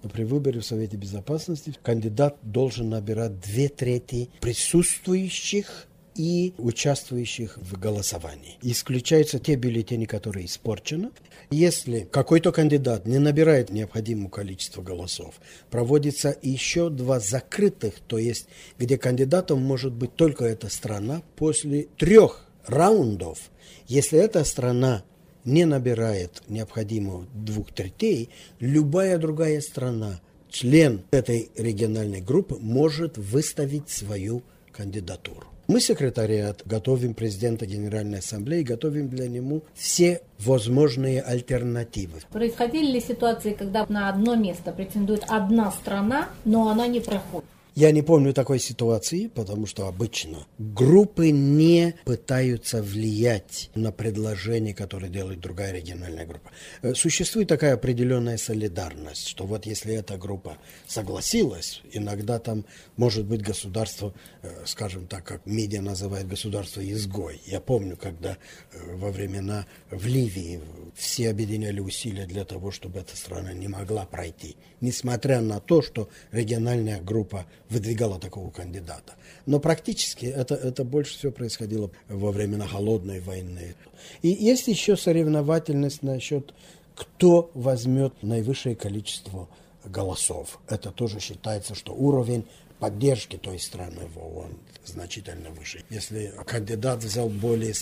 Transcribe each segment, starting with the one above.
При выборе в Совете Безопасности кандидат должен набирать 2/3 присутствующих и участвующих в голосовании. Исключаются те бюллетени, которые испорчены. Если какой-то кандидат не набирает необходимое количество голосов, проводится еще 2 закрытых, то есть где кандидатом может быть только эта страна после 3 раундов. Если эта страна не набирает необходимого 2/3, любая другая страна, член этой региональной группы, может выставить свою кандидатуру. Мы, секретариат, готовим президента Генеральной Ассамблеи, готовим для него все возможные альтернативы. Происходили ли ситуации, когда на одно место претендует одна страна, но она не проходит? Я не помню такой ситуации, потому что обычно группы не пытаются влиять на предложение, которое делает другая региональная группа. Существует такая определенная солидарность, что вот если эта группа согласилась, иногда там может быть государство, скажем так, как медиа называет государство-изгой. Я помню, когда во времена в Ливии все объединяли усилия для того, чтобы эта страна не могла пройти, несмотря на то, что региональная группа выдвигала такого кандидата. Но практически это больше всего происходило во времена Холодной войны. И есть еще соревновательность насчет, кто возьмет наивысшее количество голосов. Это тоже считается, что уровень поддержки той страны в ООН значительно выше. Если кандидат взял более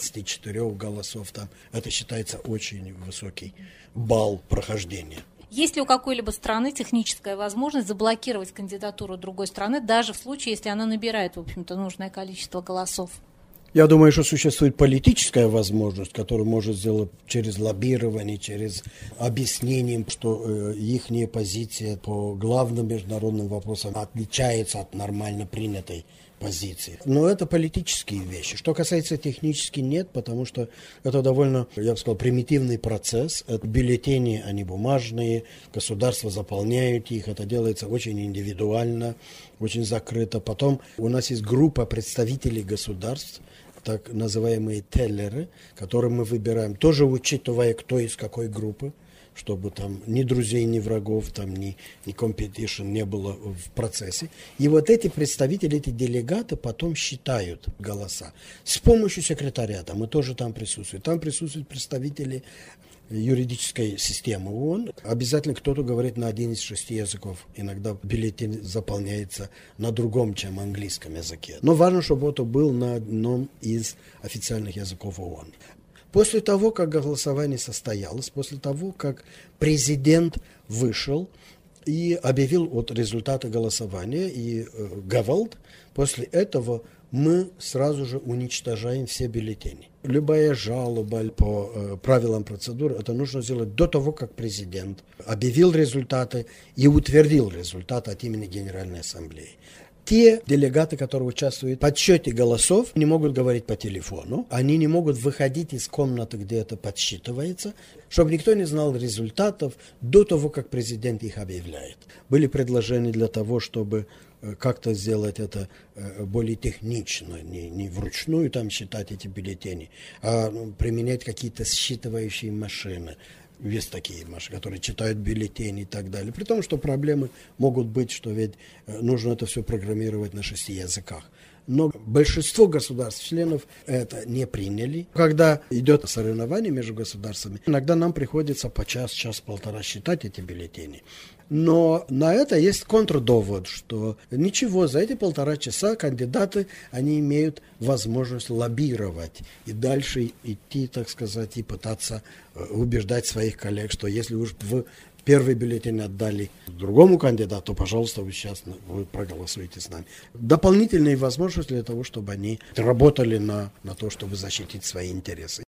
124 голосов, там, это считается очень высокий балл прохождения. Есть ли у какой-либо страны техническая возможность заблокировать кандидатуру другой страны, даже в случае, если она набирает, в общем-то, нужное количество голосов? Я думаю, что существует политическая возможность, которую может сделать через лоббирование, через объяснение, что их позиция по главным международным вопросам отличается от нормально принятой позиции. Но это политические вещи. Что касается технически, нет, потому что это довольно, я бы сказал, примитивный процесс. Это бюллетени, они бумажные, государства заполняют их, это делается очень индивидуально, очень закрыто. Потом у нас есть группа представителей государств, так называемые теллеры, которые мы выбираем, тоже учитывая, кто из какой группы, чтобы там ни друзей, ни врагов, там ни competition не было в процессе. И вот эти представители, эти делегаты потом считают голоса. С помощью секретариата мы тоже там присутствуем. Там присутствуют представители юридической системы ООН. Обязательно кто-то говорит на один из 6 языков. Иногда бюллетень заполняется на другом, чем английском языке. Но важно, чтобы это был на одном из официальных языков ООН. После того, как голосование состоялось, после того, как президент вышел и объявил результаты голосования и Гавалд, после этого мы сразу же уничтожаем все бюллетени. Любая жалоба по правилам процедуры, это нужно сделать до того, как президент объявил результаты и утвердил результаты от имени Генеральной Ассамблеи. Те делегаты, которые участвуют в подсчете голосов, не могут говорить по телефону, они не могут выходить из комнаты, где это подсчитывается, чтобы никто не знал результатов до того, как президент их объявляет. Были предложения для того, чтобы как-то сделать это более технично, не вручную там считать эти бюллетени, а применять какие-то считывающие машины. Есть такие машины, которые читают бюллетени и так далее. При том, что проблемы могут быть, что ведь нужно это все программировать на 6 языках. Но большинство государств-членов это не приняли. Когда идет соревнование между государствами, иногда нам приходится по час-полтора считать эти бюллетени. Но на это есть контрдовод, что ничего, за эти 1,5 часа кандидаты, они имеют возможность лоббировать и дальше идти, так сказать, и пытаться убеждать своих коллег, что если уж в первый бюллетень отдали другому кандидату, пожалуйста, вы проголосуете с нами. Дополнительные возможности для того, чтобы они работали на то, чтобы защитить свои интересы.